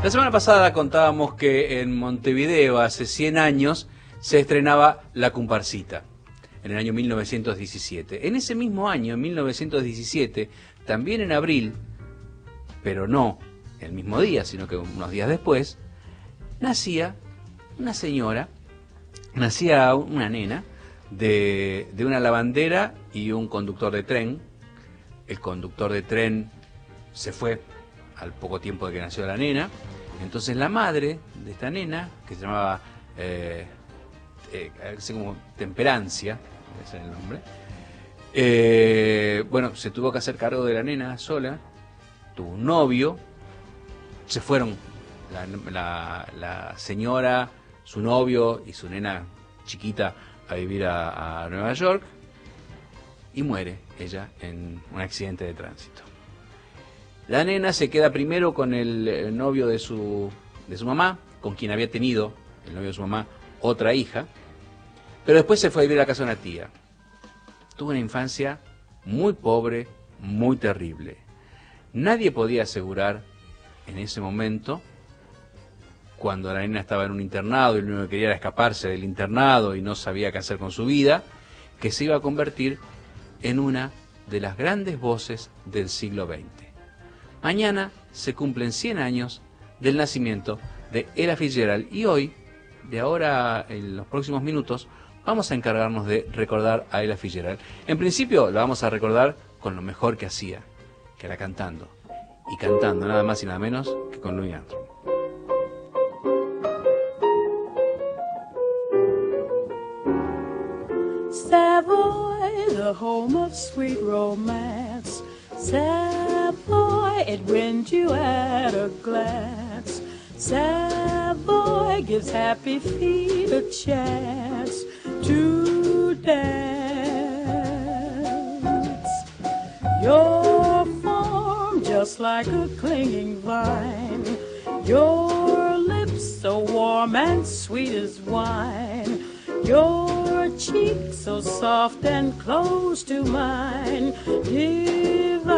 La semana pasada contábamos que en Montevideo, hace 100 años, se estrenaba La Comparsita, en el año 1917. En ese mismo año, en 1917, también en abril, pero no el mismo día, sino que unos días después, nacía una señora, nacía una nena, de una lavandera y un conductor de tren. El conductor de tren se fue al poco tiempo de que nació la nena. Entonces la madre de esta nena, que se llamaba como Temperancia, ese es el nombre, bueno, se tuvo que hacer cargo de la nena sola, tuvo un novio, se fueron la señora, su novio y su nena chiquita a vivir a Nueva York, y muere ella en un accidente de tránsito. La nena se queda primero con el novio de su mamá, con quien había tenido, el novio de su mamá, otra hija, pero después se fue a vivir a la casa de una tía. Tuvo una infancia muy pobre, muy terrible. Nadie podía asegurar en ese momento, cuando la nena estaba en un internado y lo único que quería era escaparse del internado y no sabía qué hacer con su vida, que se iba a convertir en una de las grandes voces del siglo XX. Mañana se cumplen 100 años del nacimiento de Ella Fitzgerald y hoy, de ahora en los próximos minutos, vamos a encargarnos de recordar a Ella Fitzgerald. En principio la vamos a recordar con lo mejor que hacía, que era cantando. Y cantando nada más y nada menos que con Louis Armstrong. Savoy, the home of sweet romance. Savoy, it wins you at a glance. Savoy gives happy feet a chance to dance. Your form just like a clinging vine. Your lips so warm and sweet as wine. Your cheek so soft and close to mine, divine.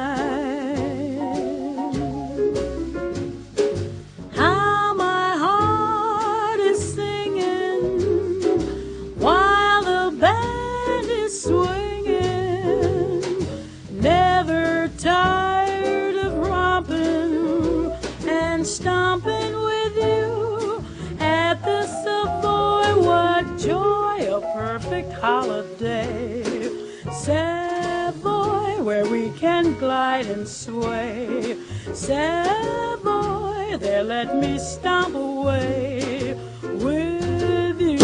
How my heart is singing while the band is swinging, never tired of romping and stomping with you at the Savoy. What joy, a perfect holiday. Savoy, where we can glide and sway. Savoy, there let me stomp away with you.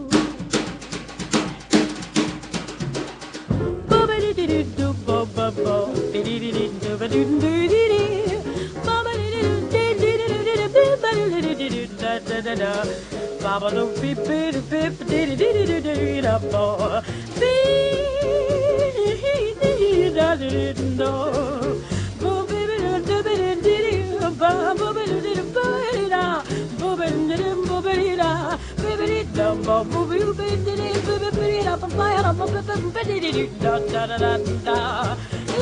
Baba do beep beep beep dee dee dee dee dee da bo dee dee da dee do bo baby do dee dee ba bo dee dee ba da bo dee bo dee da baby da bo bo dee dee baby da ba da bo dee dee da da da da da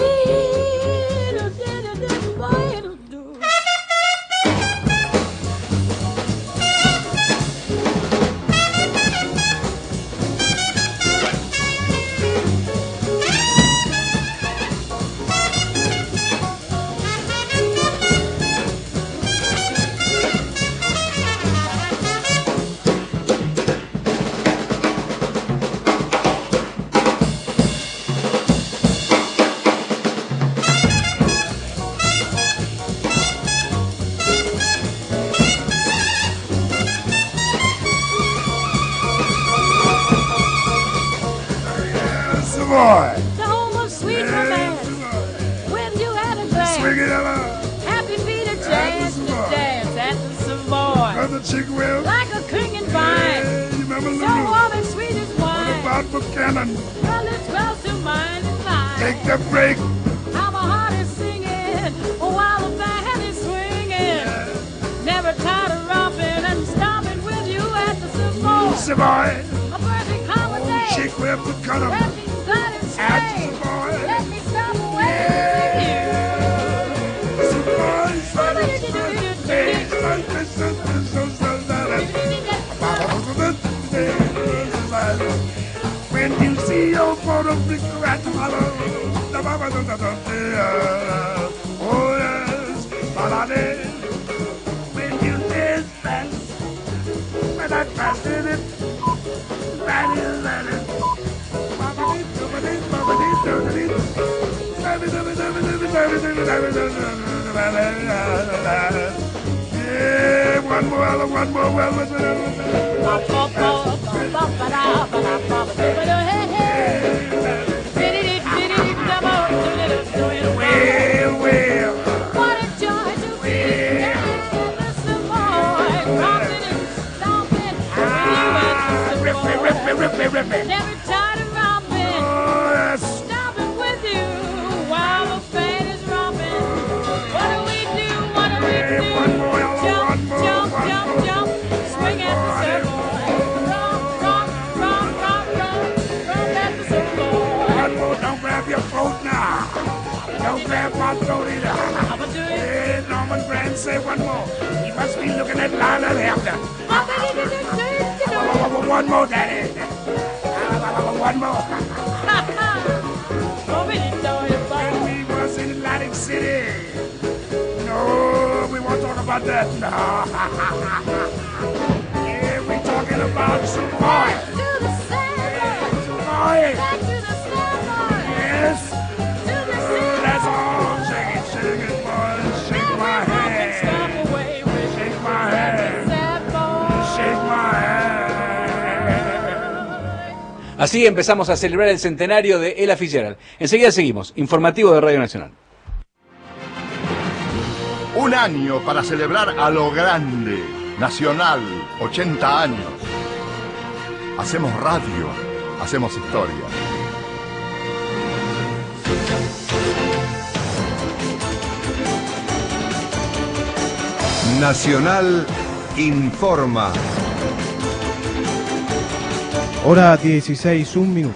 Savoy. The home of sweet romance. When you had a glance. Swing it out. Happy feet a chance to dance at the Savoy. Brother Chick Will. Like a clinging vine. Yeah, you remember So Lulu? warm and sweet as What wine. about Buchanan? Well, it's close to mine and mine. Take the break. How my heart is singing while the band is swinging. Never tired of romping and stomping with you at the Savoy. Savoy. A perfect holiday. Chick Will Buchanan. Let me glide and At sway. the Savoy. Let me stop away with you. Savoy. Savoy. Rio for the big rat follow. Oh yes, balade. When you did that, when I passed it, that is. Yeah, one more well. What a joy to be there, Mr. Boy, rocking and stomping with you and Mr. Boy. Never tired of romping, stomping with you while the band is romping. What do we do? What do we do? Jump, jump, jump, jump, swing at the surfboard. Romp, romp, romp, romp, romp, romp at the surfboard. One more, don't grab your throat now. Don't grab my throat either. I'ma do it. Hey, Norman Brand, say one more. He must be looking at Lionel Hampton. One more, Daddy. One more. When we was in Atlantic City. No, we won't talk about that. No. Yeah, we talking about some boy. Boy. Yes. That's all. Shake it, boy. Shake my hand. Shake my hand. Shake my hand. Así empezamos a celebrar el centenario de Ella Fitzgerald. Enseguida seguimos. Informativo de Radio Nacional. Un año para celebrar a lo grande. Nacional, 80 años. Hacemos radio, hacemos historia. Nacional informa. Hora 16, 1 minuto.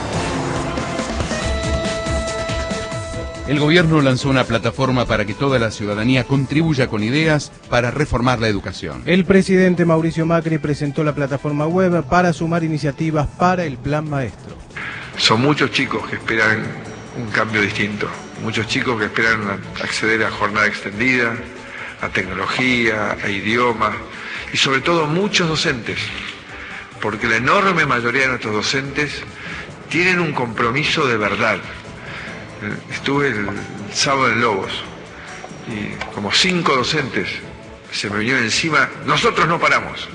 El gobierno lanzó una plataforma para que toda la ciudadanía contribuya con ideas para reformar la educación. El presidente Mauricio Macri presentó la plataforma web para sumar iniciativas para el Plan Maestro. Son muchos chicos que esperan un cambio distinto, muchos chicos que esperan acceder a jornada extendida, a tecnología, a idiomas y sobre todo muchos docentes, porque la enorme mayoría de nuestros docentes tienen un compromiso de verdad. Estuve el sábado en Lobos y como 5 docentes se me vinieron encima. Nosotros no paramos.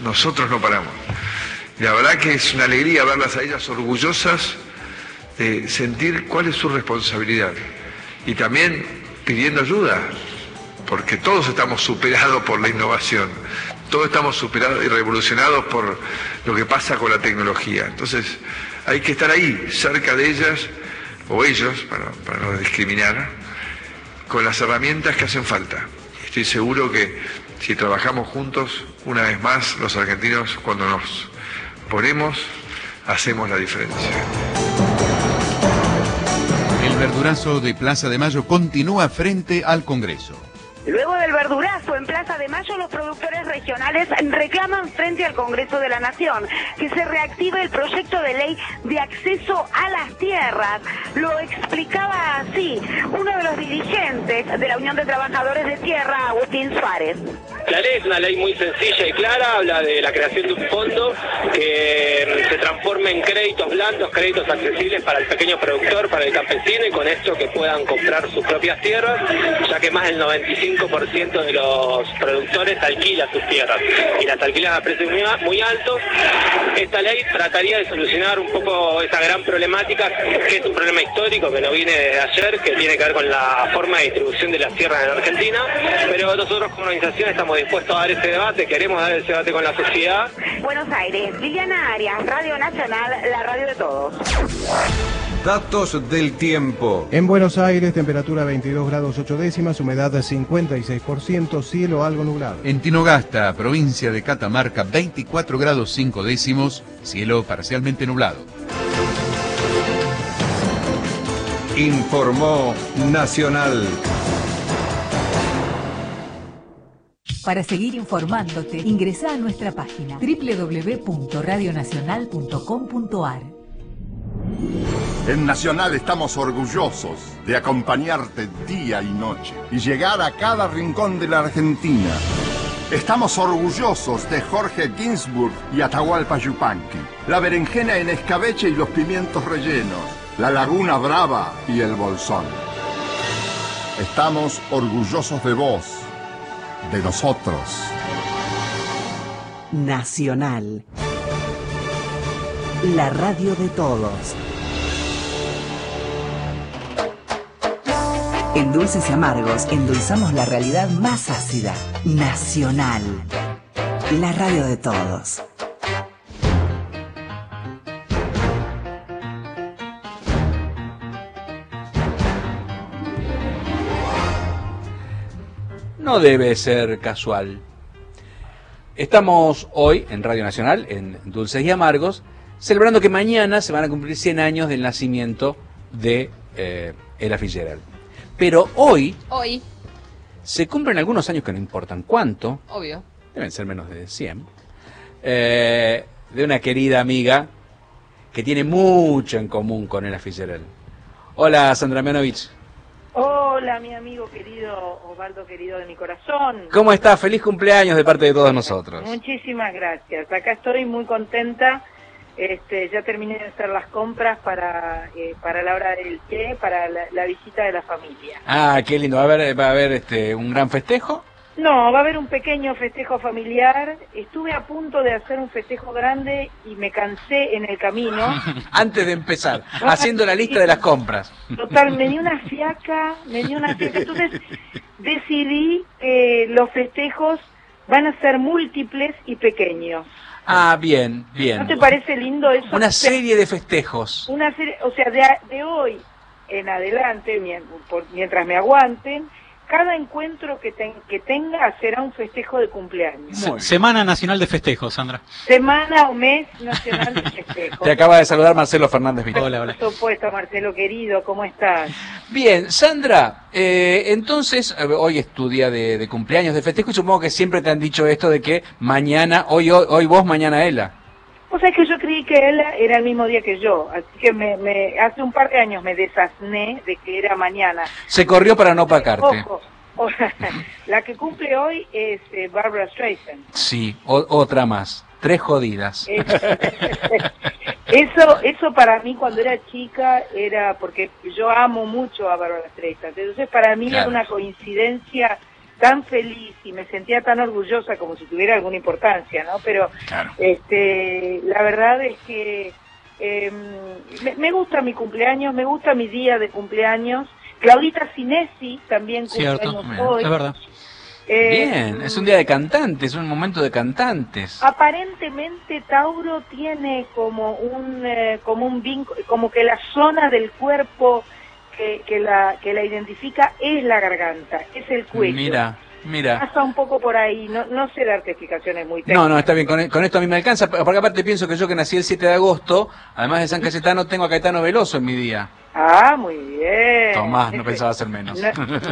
Y la verdad que es una alegría verlas a ellas orgullosas de sentir cuál es su responsabilidad y también pidiendo ayuda, porque todos estamos superados por la innovación, todos estamos superados y revolucionados por lo que pasa con la tecnología. Entonces hay que estar ahí, cerca de ellas, o ellos, para no discriminar, con las herramientas que hacen falta. Estoy seguro que si trabajamos juntos, una vez más, los argentinos, cuando nos ponemos, hacemos la diferencia. El verdurazo de Plaza de Mayo continúa frente al Congreso. Luego del verdurazo en Plaza de Mayo, los productores regionales reclaman frente al Congreso de la Nación que se reactive el proyecto de ley de acceso a las tierras. Lo explicaba así uno de los dirigentes de la Unión de Trabajadores de Tierra, Agustín Suárez. La ley es una ley muy sencilla y clara, habla de la creación de un fondo que se transforme en créditos blandos, créditos accesibles para el pequeño productor, para el campesino, y con esto que puedan comprar sus propias tierras, ya que más del 95% de los productores alquila sus tierras y las alquilan a precios muy altos. Esta ley trataría de solucionar un poco esa gran problemática, que es un problema histórico que no viene desde ayer, que tiene que ver con la forma de distribución de las tierras en Argentina, pero nosotros como organización estamos dispuestos a dar ese debate, queremos dar ese debate con la sociedad. Buenos Aires, Liliana Arias, Radio Nacional, la radio de todos. Datos del tiempo. En Buenos Aires, temperatura 22 grados 8 décimas, humedad 56%, cielo algo nublado. En Tinogasta, provincia de Catamarca, 24 grados 5 décimos, cielo parcialmente nublado. Informó Nacional. Para seguir informándote, ingresá a nuestra página www.radionacional.com.ar. En Nacional estamos orgullosos de acompañarte día y noche y llegar a cada rincón de la Argentina. Estamos orgullosos de Jorge Ginsburg y Atahualpa Yupanqui, la berenjena en escabeche y los pimientos rellenos, la laguna brava y el bolsón. Estamos orgullosos de vos, de nosotros. Nacional, la radio de todos. En Dulces y Amargos endulzamos la realidad más ácida. Nacional, la radio de todos. No debe ser casual. Estamos hoy en Radio Nacional, en Dulces y Amargos, celebrando que mañana se van a cumplir 100 años del nacimiento de Ella Fitzgerald. Pero hoy se cumplen algunos años que no importan cuánto, obvio, deben ser menos de 100, de una querida amiga que tiene mucho en común con Ella Fitzgerald. Hola, Sandra Mianovich. Hola, mi amigo querido, Osvaldo querido de mi corazón. ¿Cómo estás? Feliz cumpleaños de parte de todos nosotros. Muchísimas gracias. Acá estoy muy contenta. Ya terminé de hacer las compras para la hora del té, para la visita de la familia. Ah, qué lindo. ¿Va a haber un gran festejo? No, va a haber un pequeño festejo familiar. Estuve a punto de hacer un festejo grande y me cansé en el camino. Antes de empezar, haciendo la lista de las compras. Total, me dio una fiaca. Entonces decidí que los festejos van a ser múltiples y pequeños. Ah, bien, bien. ¿No te parece lindo eso? Una serie de festejos. Una serie, o sea, de hoy en adelante, mientras me aguanten, cada encuentro que tenga será un festejo de cumpleaños. Semana Nacional de Festejos, Sandra. Semana o mes nacional de festejos. Te acaba de saludar Marcelo Fernández Vito. Hola, hola. Por supuesto, Marcelo querido, ¿cómo estás? Bien, Sandra, entonces, hoy es tu día de cumpleaños, de festejo, y supongo que siempre te han dicho esto de que mañana, hoy vos, mañana Ella. O sea, que yo creí que él era el mismo día que yo, así que hace un par de años me desasné de que era mañana. Se corrió para no opacarte. Ojo, la que cumple hoy es Barbra Streisand. Sí, otra más, 3 jodidas. Eso para mí cuando era chica era porque yo amo mucho a Barbra Streisand, entonces para mí era una coincidencia tan feliz y me sentía tan orgullosa como si tuviera alguna importancia, ¿no? Pero la verdad es que me gusta mi cumpleaños, me gusta mi día de cumpleaños. Claudita Cinesi también cumpleaños hoy. Es verdad. Bien, es un día de cantantes, un momento de cantantes. Aparentemente Tauro tiene como un vínculo, como que la zona del cuerpo que la identifica es la garganta, es el cuello. Mira. Pasa un poco por ahí, no sé darte explicaciones muy técnicas. No, está bien, con esto a mí me alcanza, porque aparte pienso que yo que nací el 7 de agosto, además de San Cayetano, tengo a Caetano Veloso en mi día. Ah, muy bien. Tomás, no pensaba hacer menos.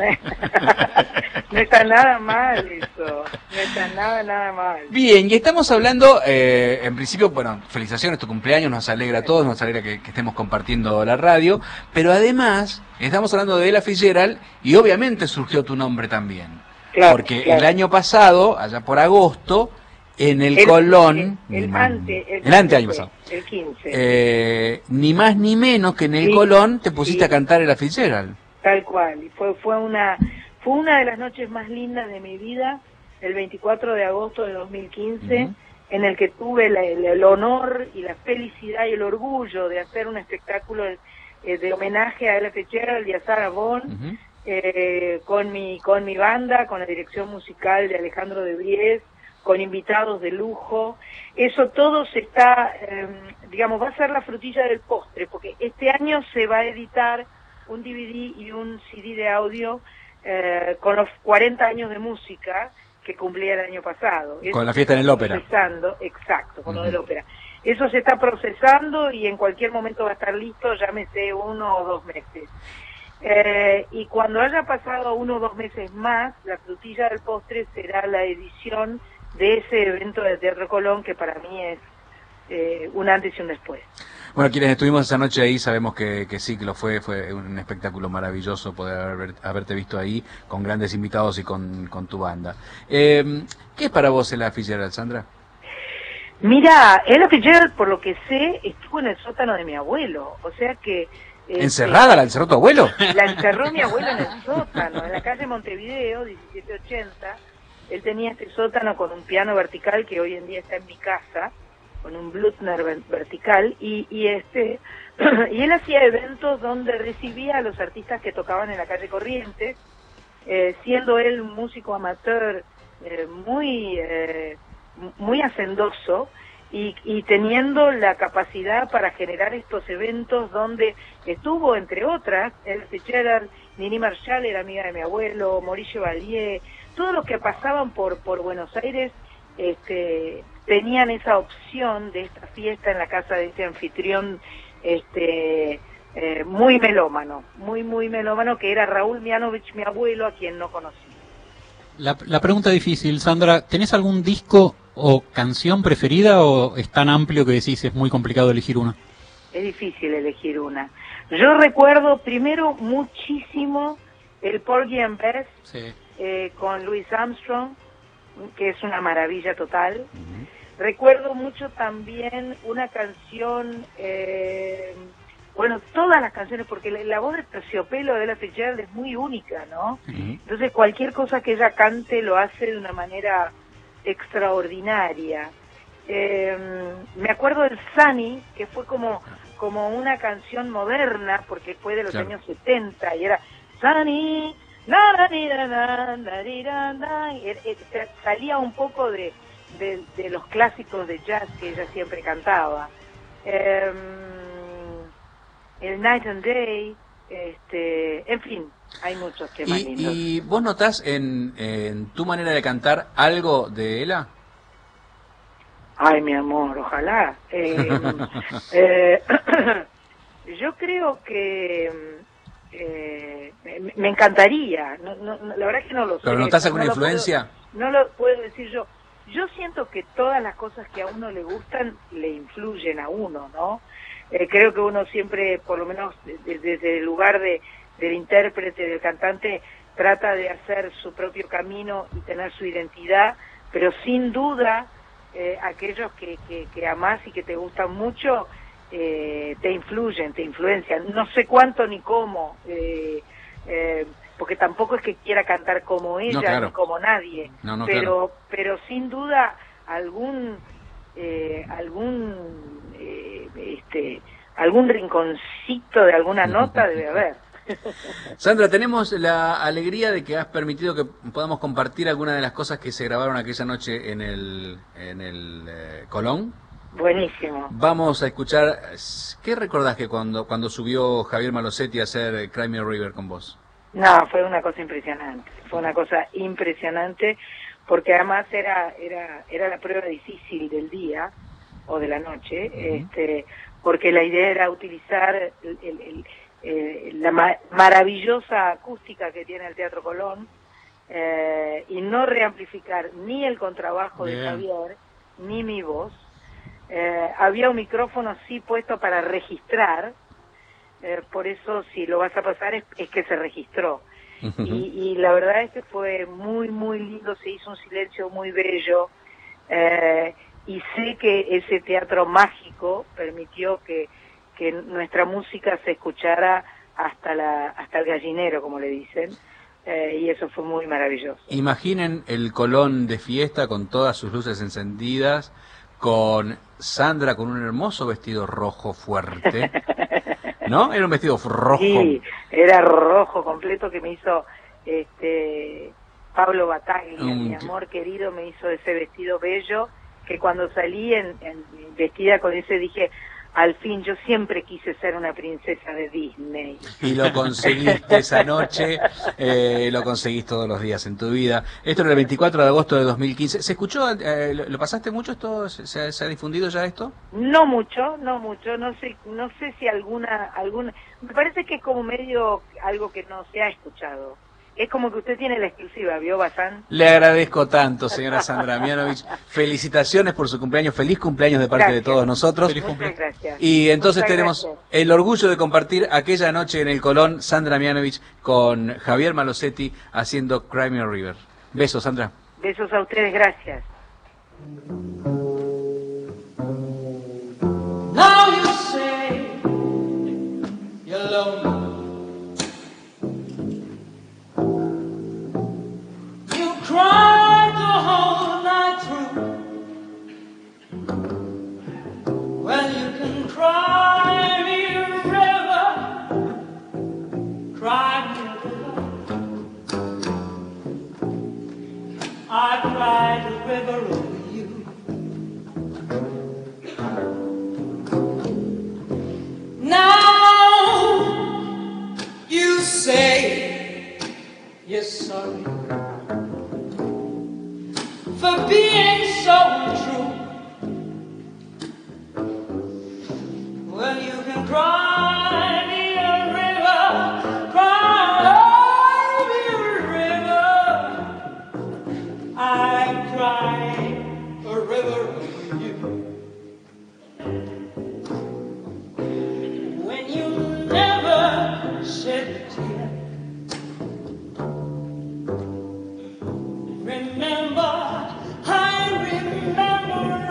No está nada mal eso, no está nada mal. Bien, y estamos hablando, en principio, bueno, felicitaciones, tu cumpleaños, nos alegra a todos, nos alegra que estemos compartiendo la radio, pero además estamos hablando de Ella Fitzgerald y obviamente surgió tu nombre también. Claro, porque el año pasado, allá por agosto, en el Colón, el año pasado, el 15, ni más ni menos que en el Colón te pusiste a cantar Ella Fitzgerald. Tal cual, y fue una de las noches más lindas de mi vida, el 24 de agosto de 2015, en el que tuve el honor y la felicidad y el orgullo de hacer un espectáculo de homenaje a Ella Fitzgerald y a Sarah Vaughan, con mi banda, con la dirección musical de Alejandro de Bries, con invitados de lujo. Eso todo se está, va a ser la frutilla del postre, porque este año se va a editar un DVD y un CD de audio con los 40 años de música que cumplía el año pasado. Con la fiesta en el ópera. Exacto, con lo del ópera. Eso se está procesando y en cualquier momento va a estar listo, llámese 1 o 2 meses. Y cuando haya pasado 1 o 2 meses más, la frutilla del postre será la edición de ese evento de Teatro Colón, que para mí es un antes y un después. Bueno, quienes estuvimos esa noche ahí sabemos que sí, que lo fue un espectáculo maravilloso poder haberte visto ahí con grandes invitados y con tu banda. ¿Qué es para vos Ella Fitzgerald, Sandra? Mira, Ella Fitzgerald, por lo que sé, estuvo en el sótano de mi abuelo, o sea que... ¿Encerrada? ¿La encerró tu abuelo? La encerró mi abuelo en el sótano, en la calle Montevideo, 1780. Él tenía este sótano con un piano vertical que hoy en día está en mi casa, con un Blüthner vertical, y él hacía eventos donde recibía a los artistas que tocaban en la calle Corrientes, siendo él un músico amateur muy hacendoso, y teniendo la capacidad para generar estos eventos donde estuvo, entre otras, Ella Fitzgerald, Nini Marshall era amiga de mi abuelo, Maurice Chevalier, todos los que pasaban por Buenos Aires tenían esa opción de esta fiesta en la casa de este anfitrión muy melómano, muy melómano, que era Raúl Mianovich, mi abuelo, a quien no conocí. La pregunta difícil, Sandra, ¿tenés algún disco o canción preferida o es tan amplio que decís es muy complicado elegir una? Es difícil elegir una. Yo recuerdo primero muchísimo el Porgy and Bess, sí, con Louis Armstrong, que es una maravilla total. Recuerdo mucho también una canción, bueno, todas las canciones, porque la voz de Terciopelo de Ella Fitzgerald es muy única, ¿no? Entonces cualquier cosa que ella cante lo hace de una manera extraordinaria. Me acuerdo del Sunny, que fue como una canción moderna, porque fue de los años 70, y era Sunny, salía un poco de los clásicos de jazz que ella siempre cantaba. El Night and Day, en fin, hay muchos temas lindos. ¿Y vos notás en tu manera de cantar algo de Ella? Ay, mi amor, ojalá. Yo creo que me encantaría, la verdad que no lo sé. ¿Pero notás alguna influencia? No lo puedo decir yo. Yo siento que todas las cosas que a uno le gustan le influyen a uno, ¿no? Creo que uno siempre, por lo menos desde el lugar del intérprete, del cantante, trata de hacer su propio camino y tener su identidad, pero sin duda aquellos que amás y que te gustan mucho te influyen, te influencian. No sé cuánto ni cómo, porque tampoco es que quiera cantar como ella, no, claro, ni como nadie, pero sin duda algún rinconcito de alguna nota debe haber. Sandra, tenemos la alegría de que has permitido que podamos compartir algunas de las cosas que se grabaron aquella noche en el Colón. Buenísimo. Vamos a escuchar. ¿Qué recordás que cuando subió Javier Malosetti a hacer Cry Me a River con vos? No, fue una cosa impresionante. Fue una cosa impresionante porque además era la prueba difícil del día o de la noche, porque la idea era utilizar la maravillosa acústica que tiene el Teatro Colón y no reamplificar ni el contrabajo de Javier ni mi voz. Había un micrófono sí puesto para registrar, por eso si lo vas a pasar es que se registró. Y la verdad es que fue muy lindo, se hizo un silencio muy bello, y sé que ese teatro mágico permitió que nuestra música se escuchara hasta el gallinero, como le dicen, y eso fue muy maravilloso. Imaginen el Colón de fiesta con todas sus luces encendidas, con Sandra con un hermoso vestido rojo fuerte, ¿no? Era un vestido rojo. Sí, era rojo completo que me hizo Pablo Bataglia, mi amor querido, me hizo ese vestido bello que cuando salí vestida con ese dije, al fin, yo siempre quise ser una princesa de Disney. Y lo conseguiste esa noche, lo conseguís todos los días en tu vida. Esto era el 24 de agosto de 2015. ¿Se escuchó? ¿Lo pasaste mucho esto? ¿Se ha difundido ya esto? No mucho. No sé si alguna... Me parece que es como medio algo que no se ha escuchado. es como que usted tiene la exclusiva, ¿vio, Bazán? Le agradezco tanto, señora Sandra Mianovich. Felicitaciones por su cumpleaños. Feliz cumpleaños de parte de todos nosotros. Muchas gracias. Y entonces Muchas tenemos gracias. el orgullo de compartir aquella noche en el Colón, Sandra Mianovich con Javier Malosetti haciendo Cry Me a River. Besos, Sandra. Besos a ustedes, gracias. Now you say you're lonely. You cried the whole night through. Well, you can cry me a river, cry me a river. I cried a river over you. Now you say you're sorry for being so untrue. Well, you can cry me a river, cry me a river. I cry a river over you. When you never shed a tear, remember, I remember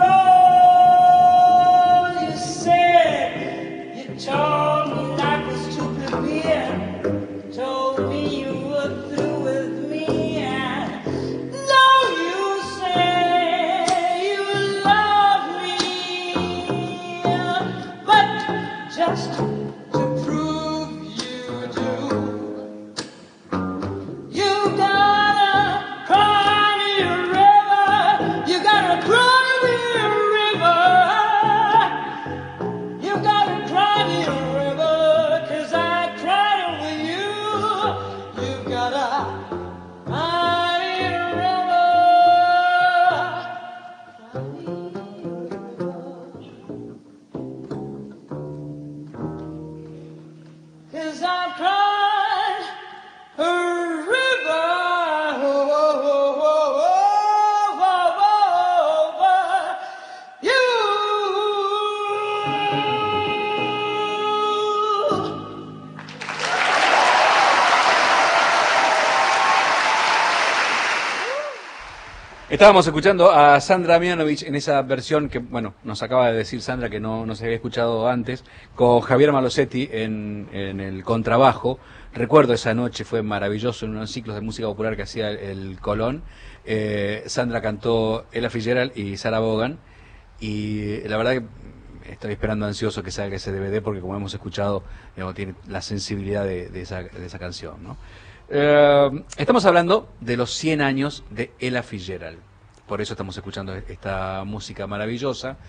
all you said. You told me life was too plebeian, told me you were through with me, and now you say you love me, but just to prove you do, you gotta cry me a river, you gotta cry me a river, you gotta cry me a river, 'cause I cried over you, you gotta cry me a river, cry me a river, 'cause I cried a river over you. Estábamos escuchando a Sandra Mianovich en esa versión que, bueno, nos acaba de decir Sandra que no se había escuchado antes, con Javier Malosetti en el contrabajo. Recuerdo esa noche, fue maravilloso en unos ciclos de música popular que hacía el Colón. Sandra cantó Ella Fitzgerald y Sarah Vaughan, y la verdad que estoy esperando ansioso que salga ese DVD porque, como hemos escuchado, digamos, tiene la sensibilidad de esa canción, ¿no? Estamos hablando de los 100 años de Ella Fitzgerald, por eso estamos escuchando esta música maravillosa,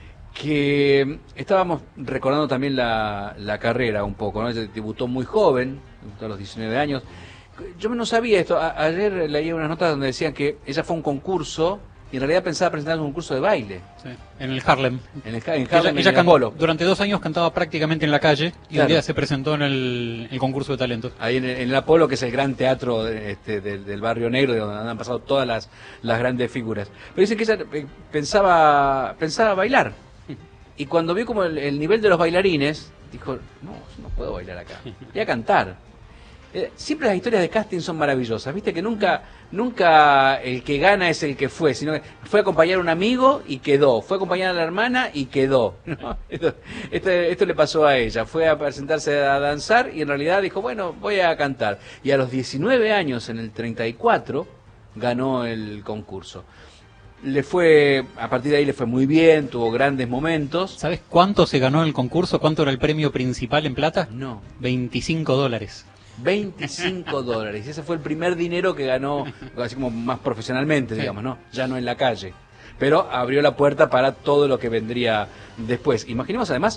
que estábamos recordando también la carrera un poco, ¿no? Ella debutó muy joven, debutó a los 19 años. Yo no sabía esto, ayer leí unas notas donde decían que ella fue a un concurso y en realidad pensaba presentar un concurso de baile. Sí, en el Harlem. En Harlem, ella en el Polo. Durante 2 años cantaba prácticamente en la calle y Claro. un día se presentó en el concurso de talentos. Ahí en el Apolo, que es el gran teatro del Barrio Negro, de donde han pasado todas las grandes figuras. Pero dicen que ella pensaba bailar. Y cuando vio como el nivel de los bailarines, dijo, no puedo bailar acá, voy a cantar. Siempre las historias de casting son maravillosas, viste que nunca el que gana es el que fue, sino que fue a acompañar a un amigo y quedó, fue a acompañar a la hermana y quedó, ¿no? Esto le pasó a ella, fue a presentarse a danzar y en realidad dijo, bueno, voy a cantar. Y a los 19 años, en el 34, ganó el concurso. A partir de ahí le fue muy bien, tuvo grandes momentos. ¿Sabes cuánto se ganó el concurso? ¿Cuánto era el premio principal en plata? No. $25. $25. Ese fue el primer dinero que ganó, así como más profesionalmente, digamos, ¿no? Ya no en la calle. Pero abrió la puerta para todo lo que vendría después. Imaginemos además,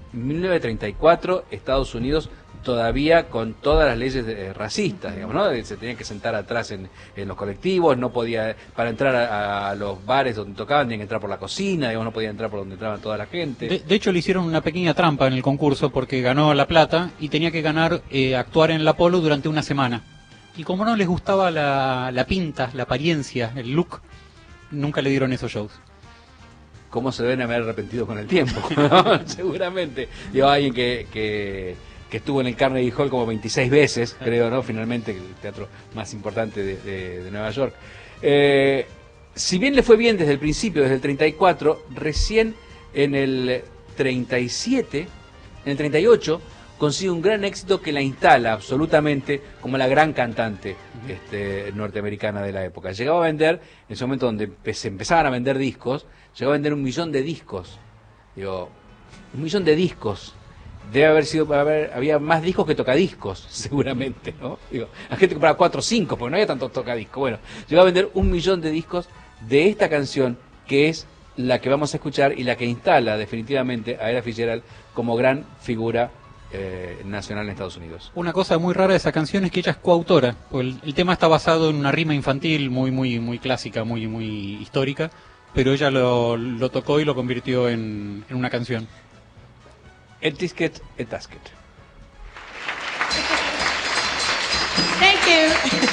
1934, Estados Unidos todavía con todas las leyes racistas, digamos, ¿no? Se tenían que sentar atrás en los colectivos, no podía, para entrar a los bares donde tocaban, tenían que entrar por la cocina, digamos, no podían entrar por donde entraba toda la gente. De hecho, le hicieron una pequeña trampa en el concurso porque ganó la plata y tenía que actuar en el Apolo durante una semana. Y como no les gustaba la pinta, la apariencia, el look, nunca le dieron esos shows. ¿Cómo se deben haber arrepentido con el tiempo? ¿No? Seguramente. Digo, alguien que estuvo en el Carnegie Hall como 26 veces, creo, ¿no? Finalmente, el teatro más importante de Nueva York. Si bien le fue bien desde el principio, desde el 34, recién en el 37, en el 38, consigue un gran éxito que la instala absolutamente como la gran cantante norteamericana de la época. Llegaba a vender, en ese momento donde se empezaban a vender discos, llegó a vender 1 millón de discos. Digo, 1 millón de discos. Debe haber sido, había más discos que tocadiscos, seguramente, ¿no? Digo, la gente compraba 4 o 5, porque no había tantos tocadiscos. Bueno, llegó a vender 1 millón de discos de esta canción, que es la que vamos a escuchar y la que instala definitivamente a Ella Fitzgerald como gran figura nacional en Estados Unidos. Una cosa muy rara de esa canción es que ella es coautora. El tema está basado en una rima infantil muy clásica, muy histórica, pero ella lo tocó y lo convirtió en una canción. El Tisket, el Tasket. Thank you.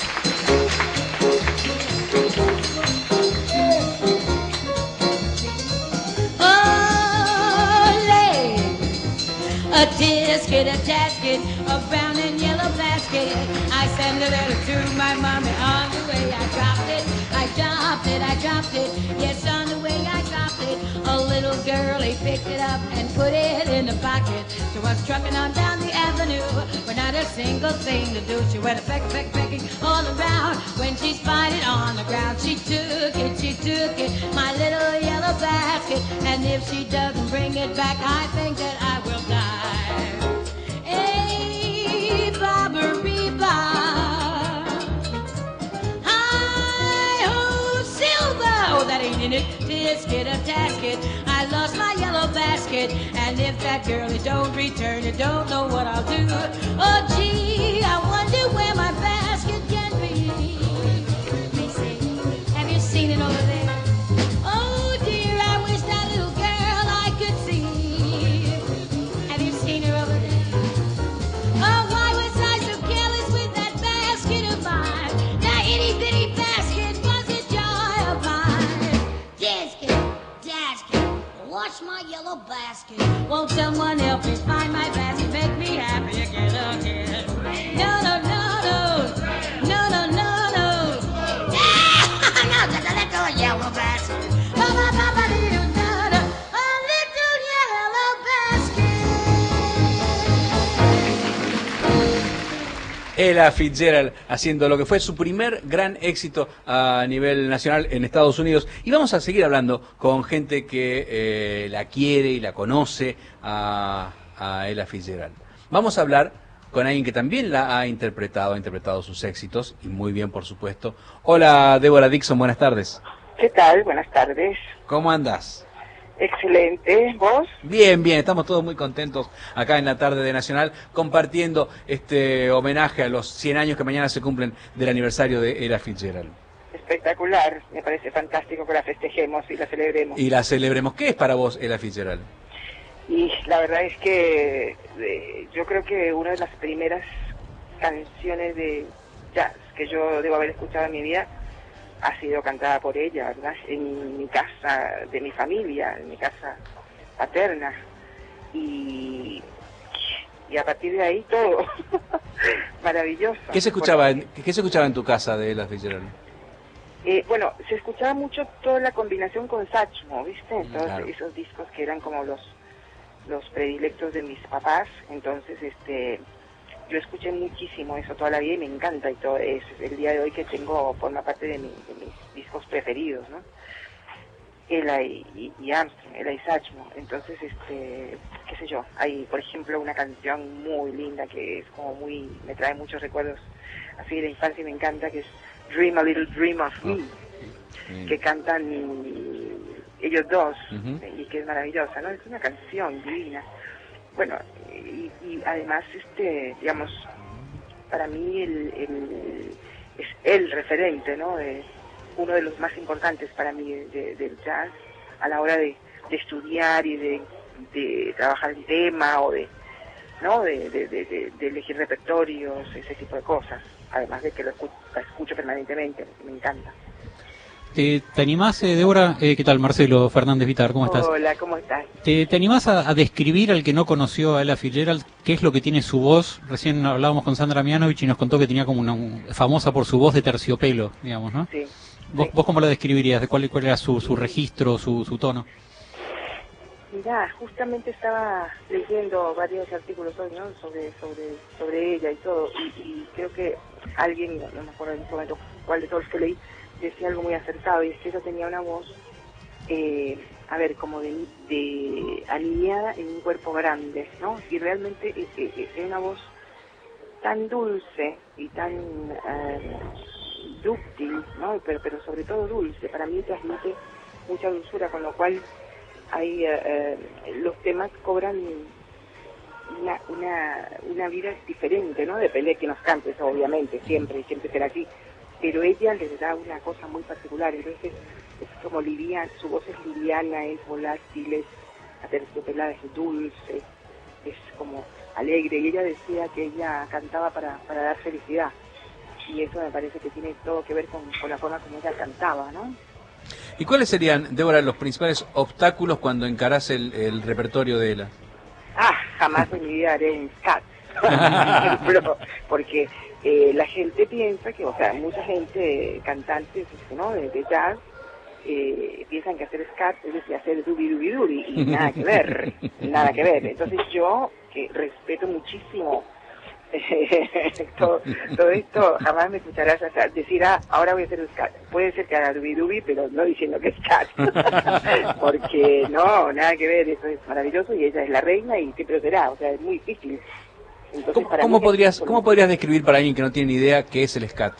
A tisket, a tasket, a brown and yellow basket. I send a letter to my mommy. On the way I dropped it, I dropped it, I dropped it. Yes, on the way I dropped it. A little girl, he picked it up and put it in the pocket. She was trucking on down the avenue with not a single thing to do. She went pecking all around. When she spied it on the ground, she took it, my little yellow basket. And if she doesn't bring it back, I think that I will die. Hey, Bobbery Bob. Hi-ho, Silver. Oh, that ain't in it. Tisket, a tasket. I lost my yellow basket. And if that girl don't return it, don't know what I'll do. Oh, gee, I wonder where my basket can be. Let me see. Have you seen it over there? Oh, dear, I wish that little girl I could see. Have you seen her over there? Oh, why was I so careless with that basket of mine? That itty-bitty basket was a joy of mine. Dasket, wash my yellow basket. Won't someone help me find my basket? Make me happy again. No, no, no, no. No, no, no, no. No, just a little yellow basket. Ella Fitzgerald haciendo lo que fue su primer gran éxito a nivel nacional en Estados Unidos. Y vamos a seguir hablando con gente que la quiere y la conoce a Ella Fitzgerald. Vamos a hablar con alguien que también la ha interpretado sus éxitos, y muy bien, por supuesto. Hola, Débora Dixon, buenas tardes. ¿Qué tal? Buenas tardes. ¿Cómo andás? Excelente. ¿Vos? Bien, estamos todos muy contentos acá en la tarde de Nacional, compartiendo este homenaje a los 100 años que mañana se cumplen del aniversario de Ella Fitzgerald. Espectacular, me parece fantástico que la festejemos y la celebremos. Y la celebremos. ¿Qué es para vos Ella Fitzgerald? Y la verdad es que yo creo que una de las primeras canciones de jazz que yo debo haber escuchado en mi vida ha sido cantada por ella, ¿verdad? En mi casa, de mi familia, en mi casa paterna. Y a partir de ahí todo. Maravilloso. ¿Qué se escuchaba en tu casa de Ella Fitzgerald? Bueno, se escuchaba mucho toda la combinación con Satchmo, ¿viste? Todos claro. Esos discos que eran como los predilectos de mis papás. Entonces, yo escuché muchísimo eso toda la vida y me encanta, y todo es el día de hoy que forma parte de mis discos preferidos, ¿no? Ella y Armstrong, Ella y Satchmo. Entonces, qué sé yo, hay por ejemplo una canción muy linda que es como me trae muchos recuerdos así de la infancia y me encanta, que es Dream a Little Dream of Me, que cantan ellos dos, y que es maravillosa, ¿no? Es una canción divina. Bueno, y además, digamos, para mí es el referente, ¿no? Uno de los más importantes para mí del jazz a la hora de estudiar y de trabajar el tema o de ¿no? De elegir repertorios, ese tipo de cosas. Además de que la escucho permanentemente, me encanta. ¿Te animás, Débora? ¿Qué tal, Marcelo Fernández Vitar? ¿Cómo estás? Hola, ¿cómo estás? ¿Te animás a describir al que no conoció a Ella Fitzgerald qué es lo que tiene su voz? Recién hablábamos con Sandra Mianovich y nos contó que tenía como famosa por su voz de terciopelo, digamos, ¿no? Sí. ¿Vos cómo la describirías? ¿Cuál era su registro, su tono? Mirá, justamente estaba leyendo varios artículos hoy, ¿no? sobre ella y todo, y creo que alguien, no me acuerdo en este momento cuál de todos los que leí, decía algo muy acertado, y es que ella tenía una voz, como de alineada en un cuerpo grande, ¿no? Y realmente es una voz tan dulce y tan dúctil, ¿no? Pero sobre todo dulce. Para mí transmite mucha dulzura, con lo cual hay los temas cobran una vida diferente, ¿no? Depende de que nos cante, eso obviamente, siempre será así. Pero ella les da una cosa muy particular, entonces es como liviana, su voz es liviana, es volátil, es aterciopelada, es dulce, es como alegre, y ella decía que ella cantaba para dar felicidad, y eso me parece que tiene todo que ver con la forma como ella cantaba, ¿no? ¿Y cuáles serían, Débora, los principales obstáculos cuando encarás el repertorio de ella? Jamás en mi vida haré un scat, por ejemplo, porque la gente piensa que, o sea, mucha gente, cantantes, ¿no? de jazz, piensan que hacer scat es decir, hacer dubi, y nada que ver, nada que ver. Entonces yo, que respeto muchísimo todo esto, jamás me escucharás decir, ahora voy a hacer scat. Puede ser que haga dubi, pero no diciendo que es scat, porque no, nada que ver, eso es maravilloso, y ella es la reina y siempre será, o sea, es muy difícil. Entonces, ¿Cómo podrías describir para alguien que no tiene ni idea qué es el scat?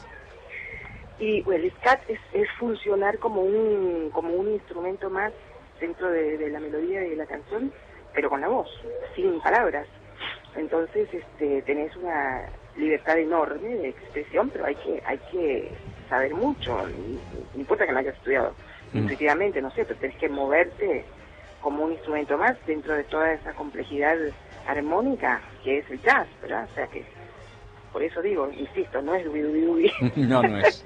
Y bueno, el scat es funcionar como un instrumento más dentro de la melodía de la canción, pero con la voz, sin palabras. Entonces tenés una libertad enorme de expresión, pero hay que saber mucho, no importa que no hayas estudiado intuitivamente, no sé, pero tenés que moverte como un instrumento más dentro de toda esa complejidad armónica que es el jazz, ¿verdad? O sea que, por eso digo, insisto, no es dubi. No es.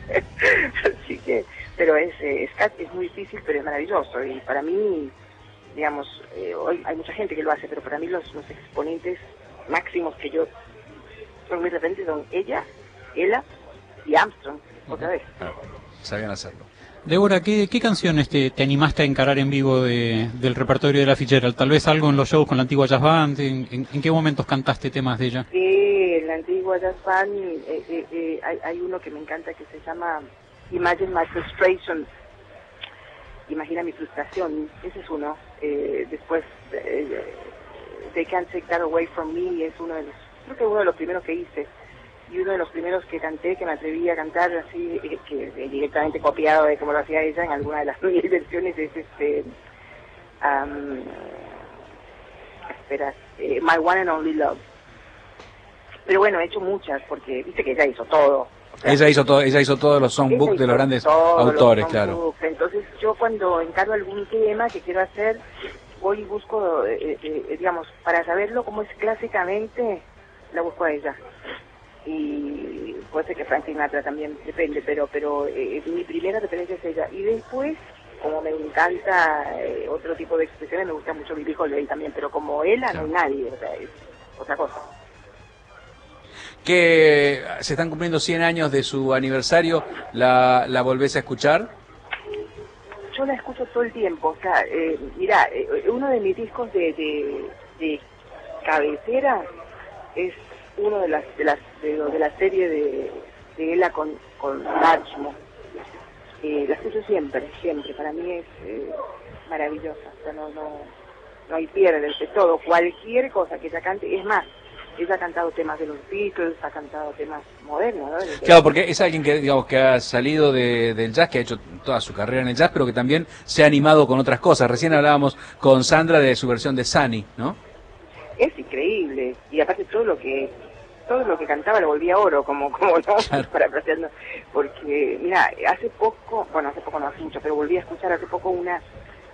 Así que, pero scat es muy difícil, pero es maravilloso, y para mí, digamos, hoy hay mucha gente que lo hace, pero para mí los exponentes máximos que yo son muy referentes son ella y Armstrong, otra vez. Sabían hacerlo. Débora, ¿qué canciones te animaste a encarar en vivo del repertorio de Ella Fitzgerald? Tal vez algo en los shows con la antigua Jazz Band. ¿En qué momentos cantaste temas de ella? Sí, en la antigua Jazz Band hay uno que me encanta que se llama Imagine My Frustration. Imagina mi frustración. Ese es uno. Después, They Can't Take That Away From Me es creo que uno de los primeros que hice. Y uno de los primeros que canté, que me atreví a cantar así, que directamente copiado de cómo lo hacía ella en alguna de las versiones, es My One and Only Love. Pero bueno, he hecho muchas, porque viste que ella hizo todo. O sea, ella hizo todos los songbooks de los grandes autores, claro. Entonces yo cuando encargo algún tema que quiero hacer, voy y busco, digamos, para saberlo como es clásicamente, la busco a ella. Y puede ser que Frank Sinatra también, depende, pero mi primera referencia es ella. Y después, como me encanta otro tipo de expresiones, me gusta mucho Billie Holiday también, pero como ella no hay nadie, o sea, es otra cosa. Que se están cumpliendo 100 años de su aniversario, ¿la volvés a escuchar? Yo la escucho todo el tiempo, o sea, mira, uno de mis discos de cabecera es uno de la serie de ella con Larchmo. La escucho siempre, para mí es maravillosa, o sea, no hay pierde de todo, cualquier cosa que ella cante, es más, ella ha cantado temas de los Beatles, ha cantado temas modernos, ¿no? Claro, porque es alguien que, digamos, que ha salido del jazz, que ha hecho toda su carrera en el jazz, pero que también se ha animado con otras cosas. Recién hablábamos con Sandra de su versión de Sunny, ¿no? Es increíble, y aparte todo lo que cantaba lo volvía oro, como no, claro. Parafraseando, porque mira, hace poco no hace mucho, pero volví a escuchar hace poco una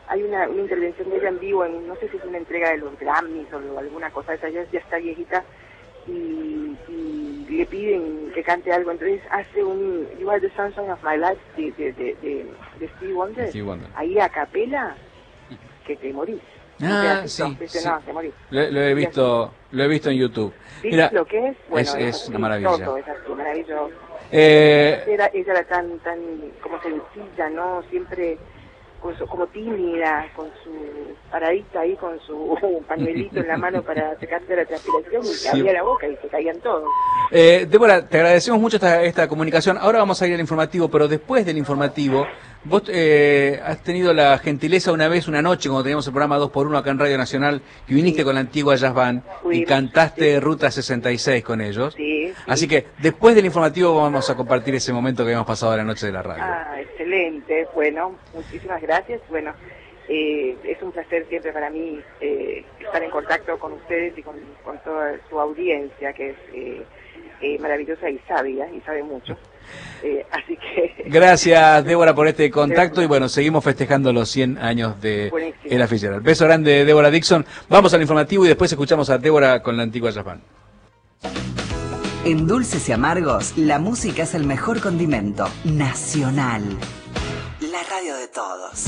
hay una intervención de ella en vivo, no sé si es una entrega de los Grammys o alguna cosa, ella ya está viejita, y le piden que cante algo, entonces hace un You Are the Sunshine of My Life de Stevie Wonder, ahí a capela, que te morís. Sí. No, te morís. Lo he visto en YouTube. Mira, lo que es? Bueno, es una maravilla. Todo es así, maravilloso. Ella era tan como sencilla, ¿no? Siempre como tímida, con su paradita ahí, con su pañuelito en la mano para secarse la transpiración, y que abría la boca y se caían todos. Débora, te agradecemos mucho esta comunicación. Ahora vamos a ir al informativo, pero después del informativo, vos has tenido la gentileza una noche, cuando teníamos el programa 2x1 acá en Radio Nacional, que viniste con la antigua Jazz Band y cantaste Ruta 66 con ellos. Así que después del informativo vamos a compartir ese momento que habíamos pasado la noche de la radio. Excelente. Bueno, muchísimas gracias. Bueno, es un placer siempre para mí estar en contacto con ustedes y con toda su audiencia, que es maravillosa y sabia, y sabe mucho. Así que... Gracias, Débora, por este contacto, y bueno, seguimos festejando los 100 años de Ella Fitzgerald. Beso grande, Débora Dixon. Vamos al informativo y después escuchamos a Débora con la antigua Jazz Band. En Dulces y Amargos, la música es el mejor condimento. Nacional. La radio de todos.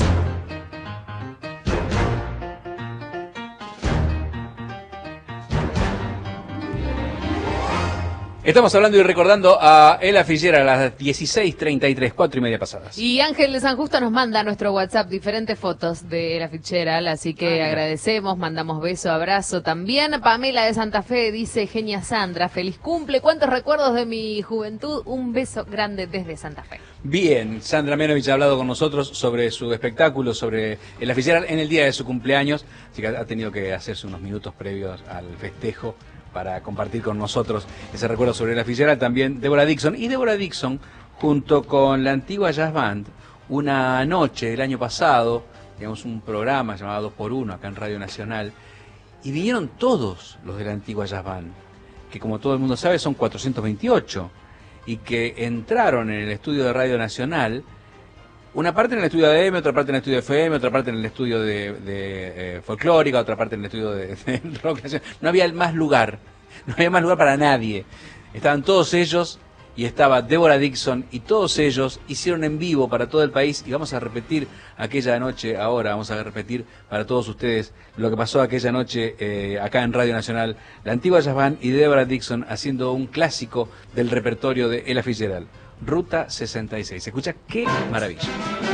Estamos hablando y recordando a Ella Fitzgerald a las 16:33, 4:30 pasadas. Y Ángel de San Justo nos manda a nuestro WhatsApp diferentes fotos de Ella Fitzgerald, así que agradecemos, mandamos beso, abrazo. También Pamela de Santa Fe dice: Genia Sandra, feliz cumple, cuántos recuerdos de mi juventud, un beso grande desde Santa Fe. Bien, Sandra Menovich ha hablado con nosotros sobre su espectáculo, sobre Ella Fitzgerald en el día de su cumpleaños, así que ha tenido que hacerse unos minutos previos al festejo para compartir con nosotros ese recuerdo sobre Ella Fitzgerald. También Débora Dixon. Y Débora Dixon, junto con la antigua Jazz Band, una noche el año pasado, teníamos un programa llamado 2x1 acá en Radio Nacional, y vinieron todos los de la antigua Jazz Band, que como todo el mundo sabe son 428, y que entraron en el estudio de Radio Nacional, una parte en el estudio de AM, otra parte en el estudio de FM, otra parte en el estudio de folclórica, otra parte en el estudio de rock nacional. No había más lugar para nadie. Estaban todos ellos, y estaba Débora Dixon, y todos ellos hicieron en vivo para todo el país, y vamos a repetir aquella noche ahora, vamos a repetir para todos ustedes lo que pasó aquella noche acá en Radio Nacional, la antigua Jazz Band y Débora Dixon haciendo un clásico del repertorio de Ella Fitzgerald, Ruta 66. Escucha qué maravilla.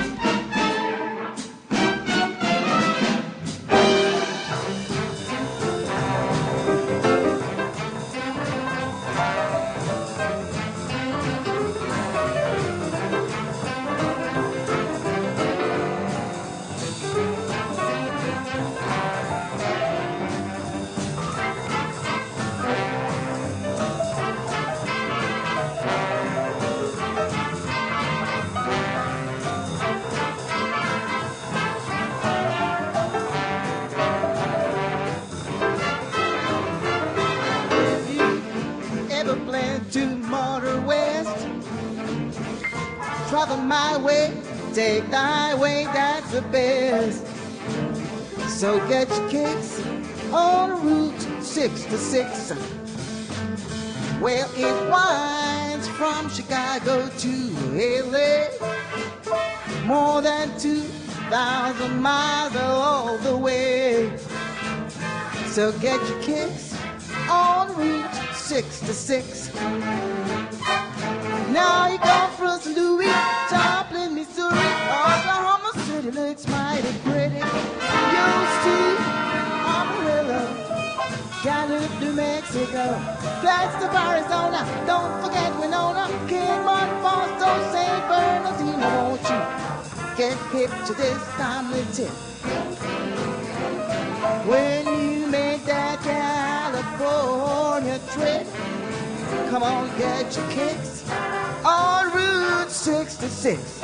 Travel my way, take thy way, that's the best. So get your kicks on Route 66. Well, it winds from Chicago to LA, more than 2,000 miles all the way. So get your kicks on Route 66. Now you go from St. Louis, Joplin, Missouri, Oklahoma City looks mighty pretty. Used to Amarillo, Gallup, New Mexico, Flagstaff, Arizona, don't forget Winona, Kingman, Boston, St. Bernardino. Won't you get hip to this timely tip? When you make that California trip, come on, get your kicks on Route 66.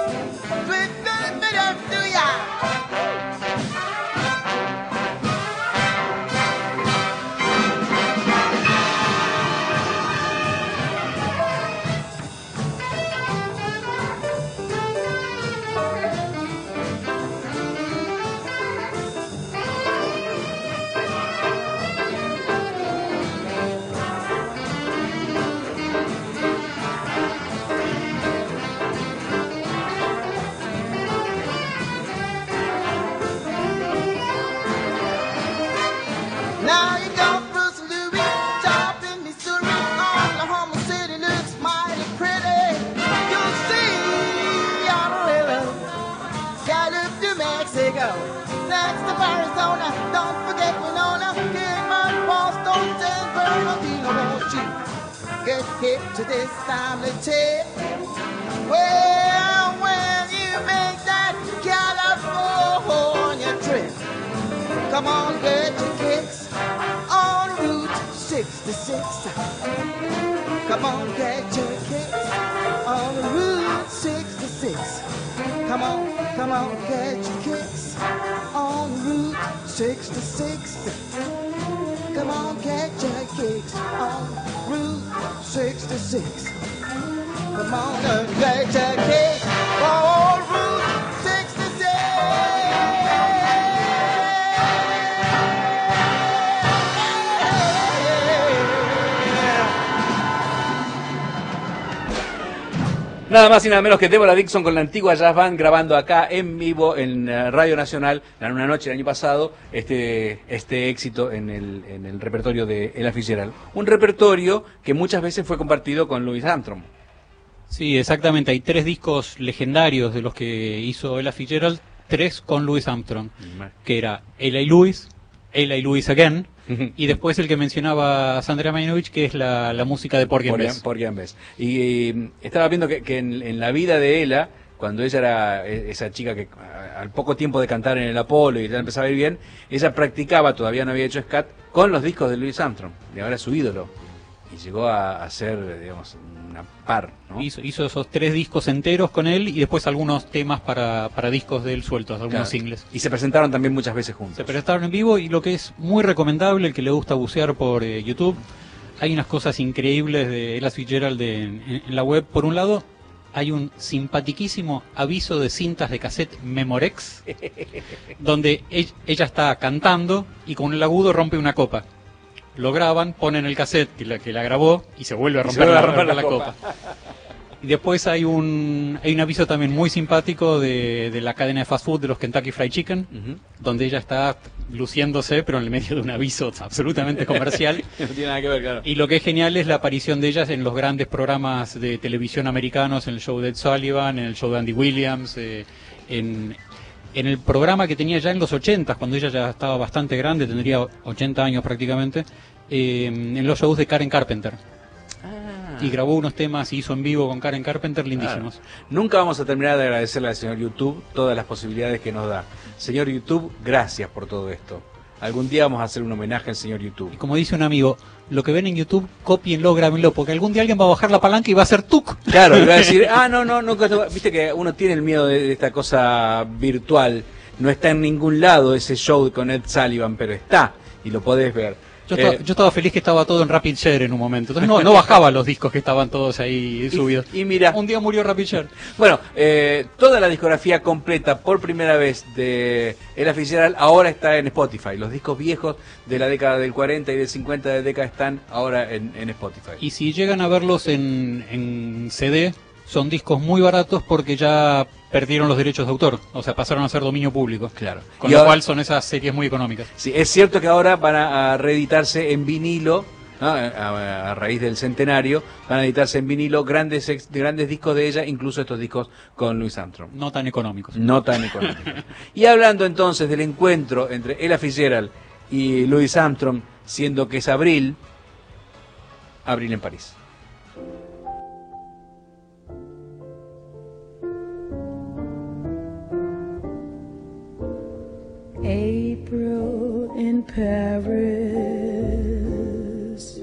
hip to this timely tip. Well, when you make that California trip, come on, get your kicks on Route 66. Come on, get your kicks on Route 66. Come on, get your kicks on Route 66. Come on, get your kicks on Route 66. Come on, get your kicks on Route 66. Nada más y nada menos que Deborah Dixon con la antigua Jazz Band grabando acá en vivo en Radio Nacional en una noche el año pasado este éxito en el repertorio de Ella Fitzgerald. Un repertorio que muchas veces fue compartido con Louis Armstrong. Sí, exactamente. Hay 3 discos legendarios de los que hizo Ella Fitzgerald, 3 con Louis Armstrong, que era Ella y Louis Again, y después el que mencionaba Sandra Mianovich, que es la música de Porgy and Bess. Porgy and Bess. Y estaba viendo que en la vida de Ella, cuando ella era esa chica que al poco tiempo de cantar en el Apolo y ya empezaba a ir bien, ella practicaba, todavía no había hecho scat, con los discos de Louis Armstrong, y ahora es su ídolo. Y llegó a ser, digamos, una par, ¿no? Hizo esos 3 discos enteros con él y después algunos temas para discos de él sueltos, algunos singles. Y se presentaron también muchas veces juntos. Se presentaron en vivo y lo que es muy recomendable, el que le gusta bucear por YouTube, hay unas cosas increíbles de Ella Fitzgerald en la web. Por un lado, hay un simpatiquísimo aviso de cintas de cassette Memorex, donde ella está cantando y con el agudo rompe una copa. Lo graban, ponen el cassette que la grabó y se vuelve a romper la copa. Y después hay un aviso también muy simpático de la cadena de fast food de los Kentucky Fried Chicken, donde ella está luciéndose, pero en el medio de un aviso absolutamente comercial. No tiene nada que ver, claro. Y lo que es genial es la aparición de ellas en los grandes programas de televisión americanos, en el show de Ed Sullivan, en el show de Andy Williams, en el programa que tenía ya en los 80, cuando ella ya estaba bastante grande, tendría 80 años prácticamente, en los shows de Karen Carpenter. Y grabó unos temas y hizo en vivo con Karen Carpenter lindísimos. Claro. Nunca vamos a terminar de agradecerle al señor YouTube todas las posibilidades que nos da. Señor YouTube, gracias por todo esto. Algún día vamos a hacer un homenaje al señor YouTube. Y como dice un amigo, lo que ven en YouTube, cópienlo, grábenlo, porque algún día alguien va a bajar la palanca y va a hacer tuc. Claro, y va a decir, no, viste que uno tiene el miedo de esta cosa virtual. No está en ningún lado ese show con Ed Sullivan, pero está, y lo podés ver. Yo estaba feliz que estaba todo en Rapid Share en un momento. Entonces no bajaba los discos que estaban todos ahí subidos. Y mira, un día murió Rapid Share. Bueno, toda la discografía completa por primera vez de Ella Fitzgerald ahora está en Spotify. Los discos viejos de la década del 40 y del 50 de década están ahora en Spotify. Y si llegan a verlos en CD, son discos muy baratos porque ya perdieron los derechos de autor, o sea, pasaron a ser dominio público. Claro. Con lo cual son esas series muy económicas. Sí, es cierto que ahora van a reeditarse en vinilo, ¿no? A raíz del centenario, van a editarse en vinilo grandes discos de ella, incluso estos discos con Louis Armstrong. No tan económicos. No tan económicos. Y hablando entonces del encuentro entre Ella Fitzgerald y Louis Armstrong, siendo que es abril en París. April in Paris,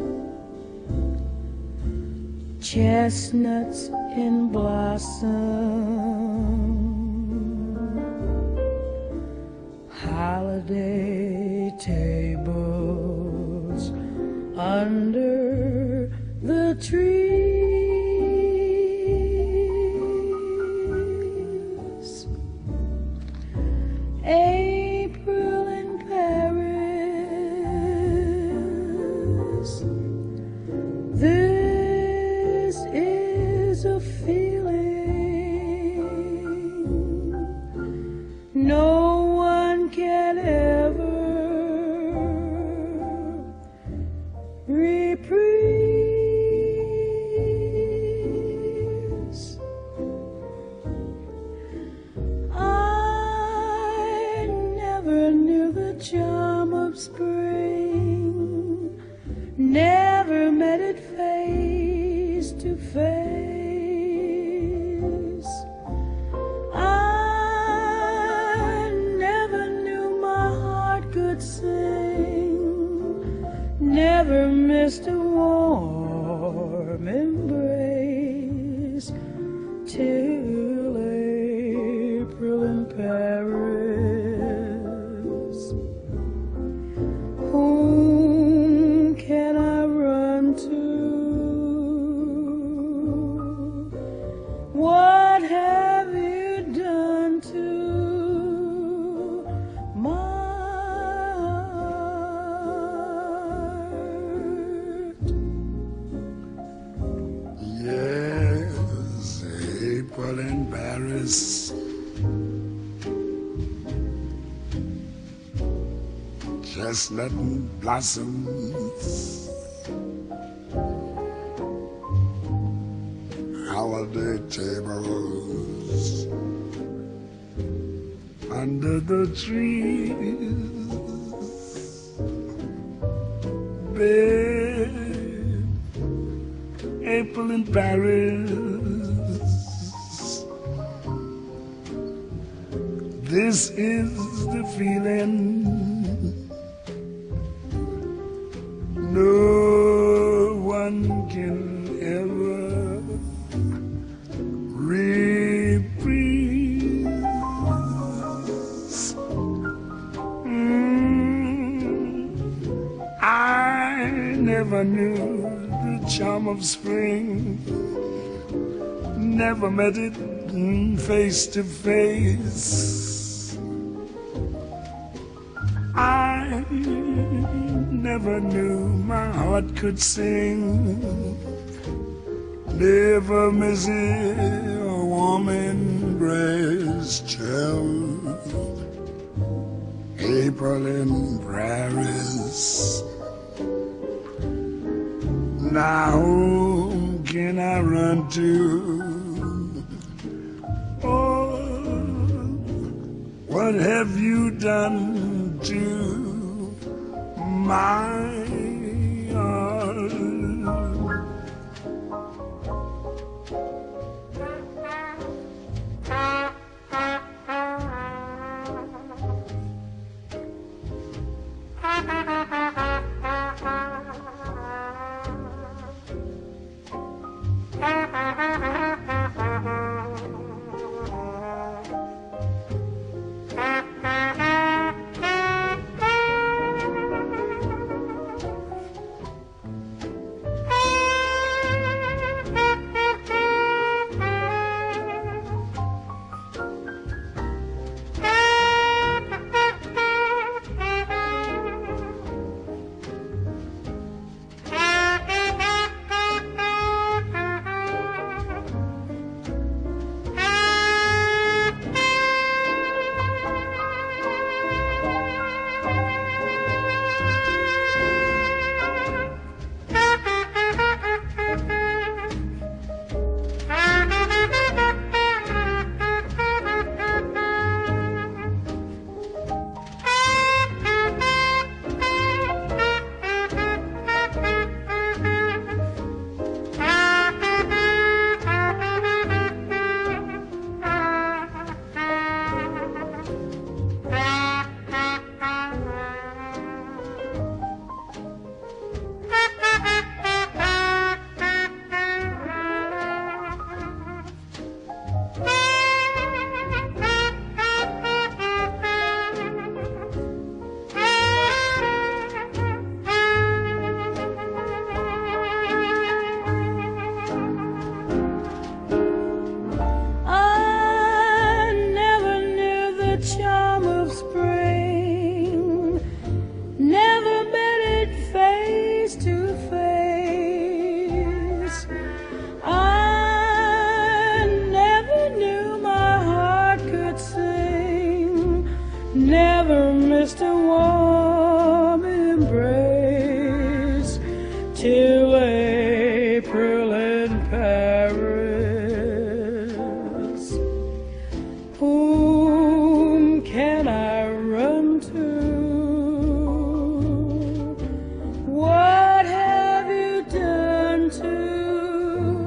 chestnuts in blossom, holiday tables under the trees. April in Paris, this is a feeling no one can ever reprise. I never knew the charm of spring, never met it fade. face to face. I never knew my heart could sing, never missed a warm embrace till April in Paris. Whom can I run to? What have you done to my heart? Yes, April in Paris. Chestnut blossoms, holiday tables under the trees, babe, April in Paris. This is the feeling no one can ever reprise. I never knew the charm of spring, never met it face to face. I never knew my heart could sing, never miss a warm embrace till April in Paris. Now whom can I run to? Oh, what have you done to my heart? never missed a warm embrace till April in Paris. Whom can I run to? What have you done to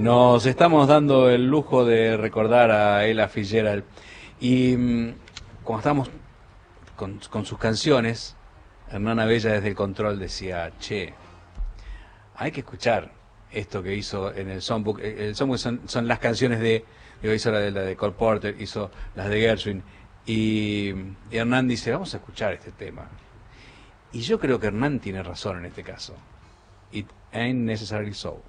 Nos estamos dando el lujo de recordar a Ella Fitzgerald y cuando estamos con sus canciones, Hernán Abella desde el control decía, che, hay que escuchar esto que hizo en el songbook. El songbook son las canciones hizo la de Cole Porter, hizo las de Gershwin, y Hernán dice, vamos a escuchar este tema. Y yo creo que Hernán tiene razón en este caso. It ain't necessarily so.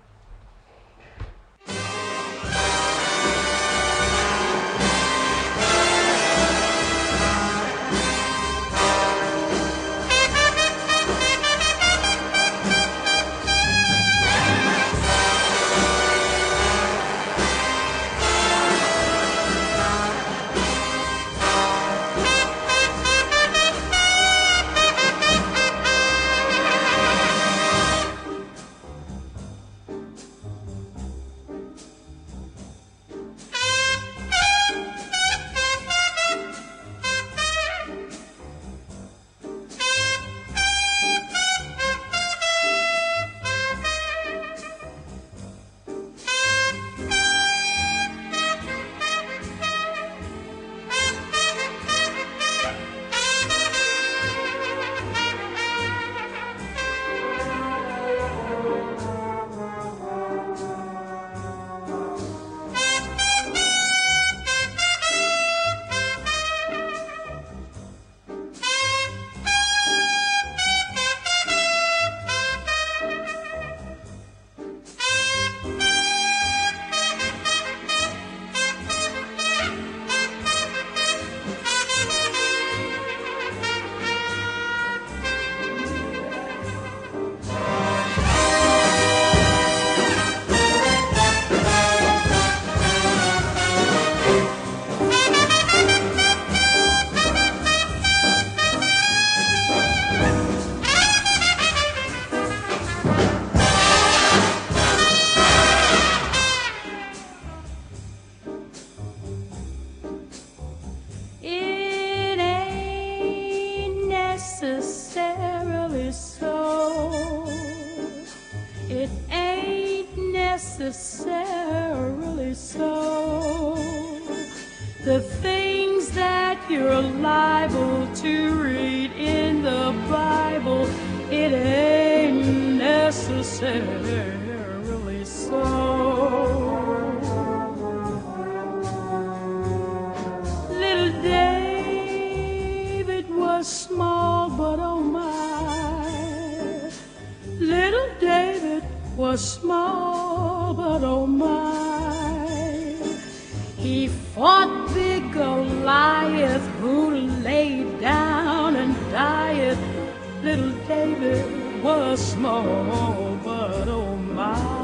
Necessarily so. The things that you're liable to read in the Bible, it ain't necessarily so. Little David was small, but oh my, little David was small, but oh my, he fought big Goliath who lay down and died. Little David was small, but oh my.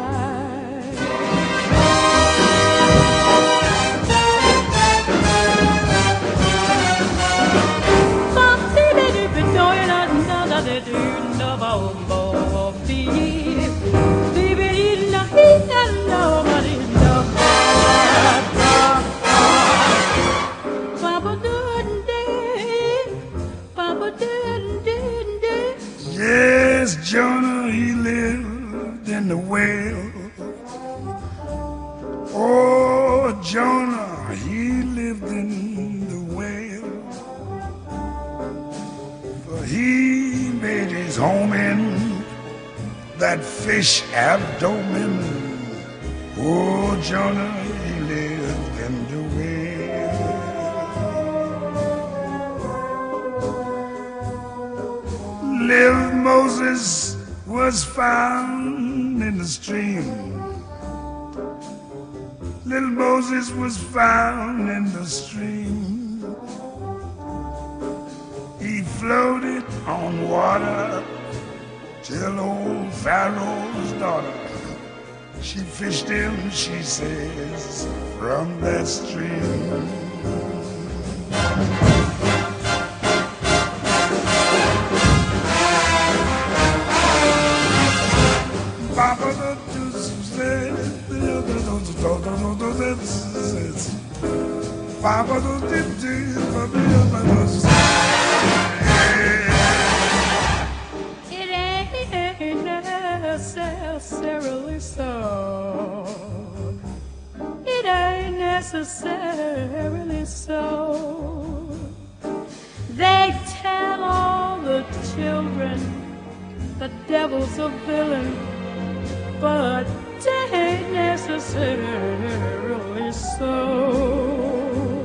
Yes, Jonah, he lived in the whale. Oh, Jonah, he lived in the whale. For he made his home in that fish abdomen. Oh, Jonah, he lived in the whale. Little Moses was found in the stream. Little Moses was found in the stream. He floated on water till old Pharaoh's daughter, she fished him, she says, from that stream. It ain't necessarily so. necessarily so. They tell all the children the devil's a villain, but it ain't necessarily so.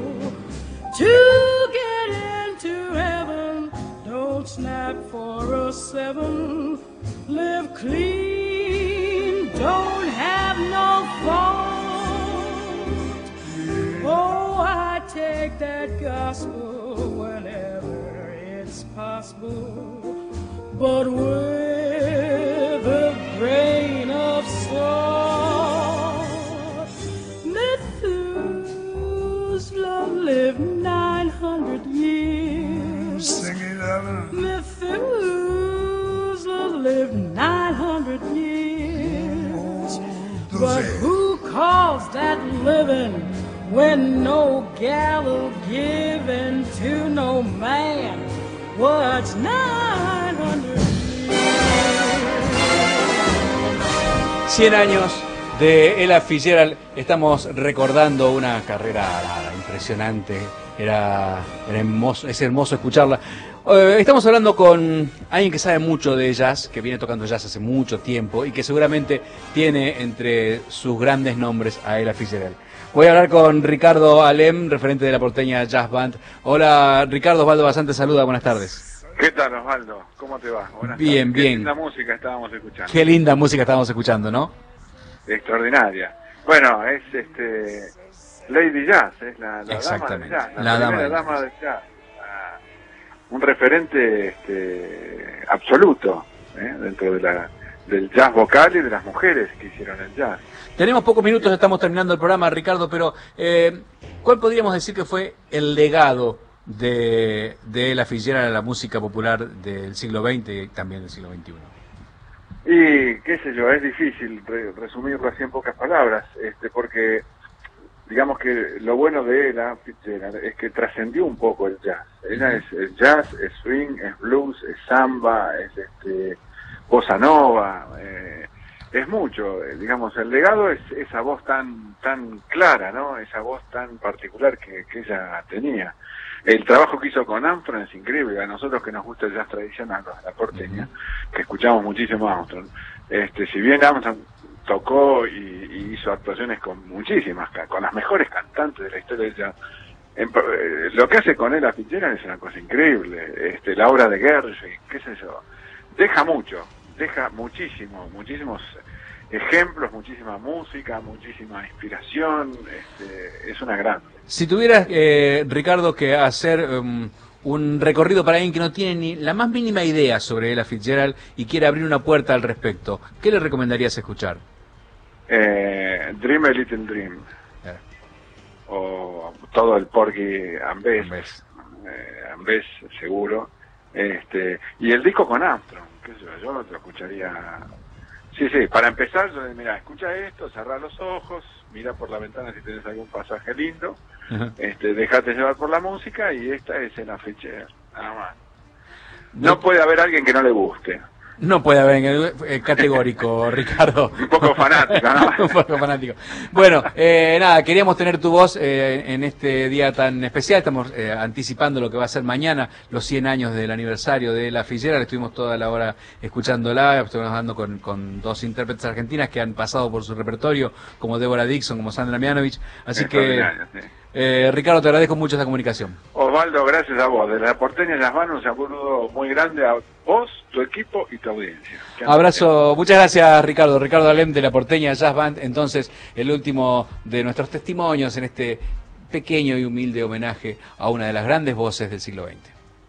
To get into heaven, don't snap for a 7. Live clean, don't have no fault. Oh, I take that gospel whenever it's possible, but with a grain of salt. Methuselah lived 900 years. Sing it, Evan. Methuselah lived 900 years. But who calls that living when no gallow given to no man? What's 900 years? 100 años de Ella Fitzgerald. Estamos recordando una carrera impresionante. Era hermoso, es hermoso escucharla. Estamos hablando con alguien que sabe mucho de jazz, que viene tocando jazz hace mucho tiempo y que seguramente tiene entre sus grandes nombres a Ella Fitzgerald. Voy a hablar con Ricardo Alem, referente de la Porteña Jazz Band. Hola Ricardo, Osvaldo Bazán te saluda, buenas tardes. ¿Qué tal, Osvaldo? ¿Cómo te va? Buenas bien, tardes. bien. Qué linda música estábamos escuchando. Qué linda música estábamos escuchando, ¿no? Extraordinaria. Bueno, es Lady Jazz, es la dama del jazz, la primera dama del jazz. Un referente absoluto dentro del jazz vocal y de las mujeres que hicieron el jazz. Tenemos pocos minutos, estamos terminando el programa, Ricardo, pero ¿cuál podríamos decir que fue el legado de Ella Fitzgerald a la música popular del siglo XX y también del siglo XXI? Y qué sé yo, es difícil resumirlo así en pocas palabras, porque digamos que lo bueno de Ella Fitzgerald es que trascendió un poco el jazz. Ella es jazz, es swing, es blues, es samba, es bossa nova, es mucho, digamos, el legado es esa voz tan clara, ¿no? Esa voz tan particular que ella tenía. El trabajo que hizo con Armstrong es increíble. A nosotros que nos gusta el jazz tradicional, la porteña, que escuchamos muchísimo a Armstrong, si bien Armstrong tocó y hizo actuaciones con muchísimas, con las mejores cantantes de la historia del jazz, lo que hace con Ella Fitzgerald es una cosa increíble. La obra de Gershwin, qué sé yo, deja muchísimos ejemplos, muchísima música, muchísima inspiración, es una grande. Si tuvieras, Ricardo, que hacer un recorrido para alguien que no tiene ni la más mínima idea sobre Ella Fitzgerald y quiere abrir una puerta al respecto, ¿qué le recomendarías escuchar? Dream a Little Dream, o todo el Porgy and Bess, Bess seguro, y el disco con Armstrong, qué sé yo lo escucharía. Sí, para empezar, yo mira, escucha esto, cerrá los ojos, mira por la ventana si tenés algún pasaje lindo, dejate llevar por la música, y esta es Ella Fitzgerald, nada más. No puede haber alguien que no le guste. No puede haber, categórico, Ricardo. Un poco fanático, ¿no? Un poco fanático. Bueno, nada, queríamos tener tu voz en este día tan especial. Estamos anticipando lo que va a ser mañana, los 100 años del aniversario de Ella Fitzgerald. Estuvimos toda la hora escuchándola, estuvimos hablando con dos intérpretes argentinas que han pasado por su repertorio, como Deborah Dixon, como Sandra Mianovich. Así que, Ricardo, te agradezco mucho esta comunicación. Osvaldo, gracias a vos. De la Porteña Jazz Band, un saludo muy grande a vos, tu equipo y tu audiencia. Abrazo, muchas gracias, Ricardo. Ricardo Alem de la Porteña Jazz Band. Entonces, el último de nuestros testimonios en este pequeño y humilde homenaje a una de las grandes voces del siglo XX.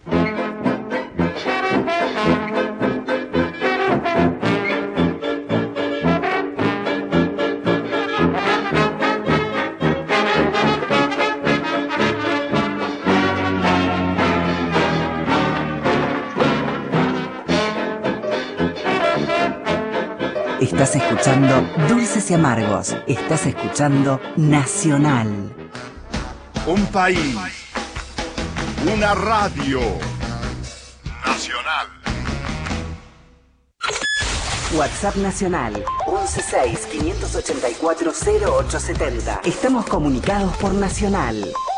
Estás escuchando Dulces y Amargos. Estás escuchando Nacional. Un país. Una radio. Nacional. WhatsApp Nacional 116-584-0870. Estamos comunicados por Nacional.